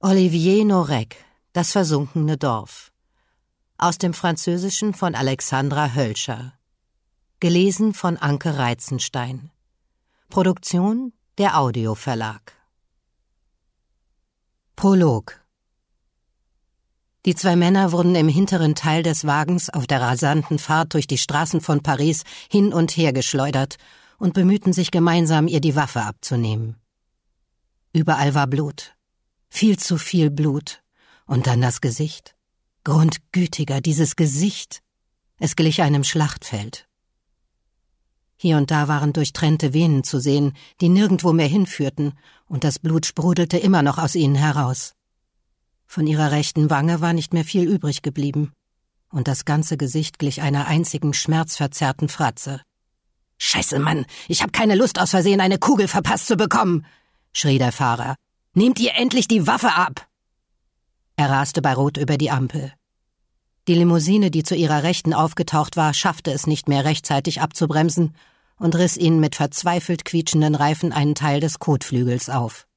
Olivier Norek, das versunkene Dorf. Aus dem Französischen von Alexandra Hölscher. Gelesen von Anke Reitzenstein. Produktion der Audioverlag. Prolog. Die zwei Männer wurden im hinteren Teil des Wagens auf der rasanten Fahrt durch die Straßen von Paris hin und her geschleudert und bemühten sich gemeinsam, ihr die Waffe abzunehmen. Überall war Blut. Viel zu viel Blut. Und dann das Gesicht. Grundgütiger, dieses Gesicht. Es glich einem Schlachtfeld. Hier und da waren durchtrennte Venen zu sehen, die nirgendwo mehr hinführten, und das Blut sprudelte immer noch aus ihnen heraus. Von ihrer rechten Wange war nicht mehr viel übrig geblieben, und das ganze Gesicht glich einer einzigen schmerzverzerrten Fratze. »Scheiße, Mann, ich hab keine Lust, aus Versehen eine Kugel verpasst zu bekommen«, schrie der Fahrer. »Nehmt ihr endlich die Waffe ab!« Er raste bei Rot über die Ampel. Die Limousine, die zu ihrer Rechten aufgetaucht war, schaffte es nicht mehr rechtzeitig abzubremsen und riss ihnen mit verzweifelt quietschenden Reifen einen Teil des Kotflügels auf.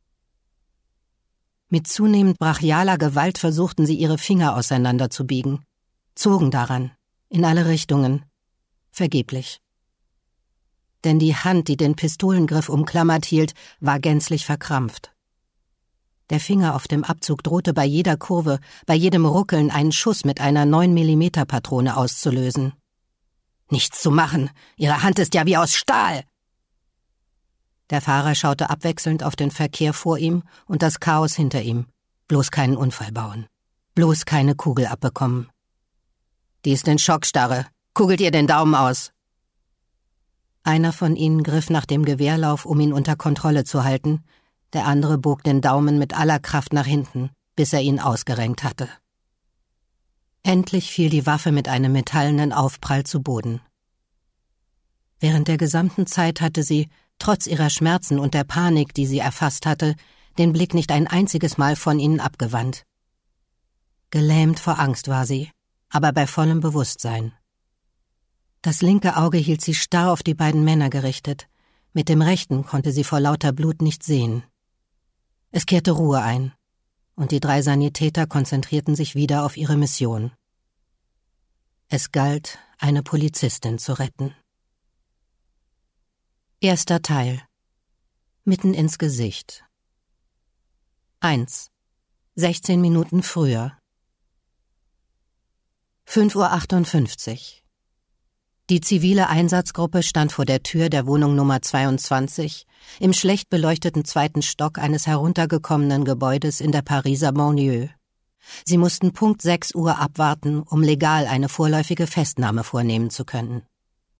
Mit zunehmend brachialer Gewalt versuchten sie, ihre Finger auseinanderzubiegen, zogen daran, in alle Richtungen, vergeblich. Denn die Hand, die den Pistolengriff umklammert hielt, war gänzlich verkrampft. Der Finger auf dem Abzug drohte bei jeder Kurve, bei jedem Ruckeln einen Schuss mit einer 9-mm-Patrone auszulösen. »Nichts zu machen! Ihre Hand ist ja wie aus Stahl!« Der Fahrer schaute abwechselnd auf den Verkehr vor ihm und das Chaos hinter ihm. Bloß keinen Unfall bauen. Bloß keine Kugel abbekommen. »Die ist in Schockstarre. Kugelt ihr den Daumen aus!« Einer von ihnen griff nach dem Gewehrlauf, um ihn unter Kontrolle zu halten. Der andere bog den Daumen mit aller Kraft nach hinten, bis er ihn ausgerenkt hatte. Endlich fiel die Waffe mit einem metallenen Aufprall zu Boden. Während der gesamten Zeit hatte sie, trotz ihrer Schmerzen und der Panik, die sie erfasst hatte, den Blick nicht ein einziges Mal von ihnen abgewandt. Gelähmt vor Angst war sie, aber bei vollem Bewusstsein. Das linke Auge hielt sie starr auf die beiden Männer gerichtet, mit dem rechten konnte sie vor lauter Blut nicht sehen. Es kehrte Ruhe ein, und die drei Sanitäter konzentrierten sich wieder auf ihre Mission. Es galt, eine Polizistin zu retten. Erster Teil. Mitten ins Gesicht. 1. 16 Minuten früher. 5:58 Uhr. Die zivile Einsatzgruppe stand vor der Tür der Wohnung Nummer 22 im schlecht beleuchteten 2. Stock eines heruntergekommenen Gebäudes in der Pariser Banlieue. Sie mussten Punkt 6 Uhr abwarten, um legal eine vorläufige Festnahme vornehmen zu können.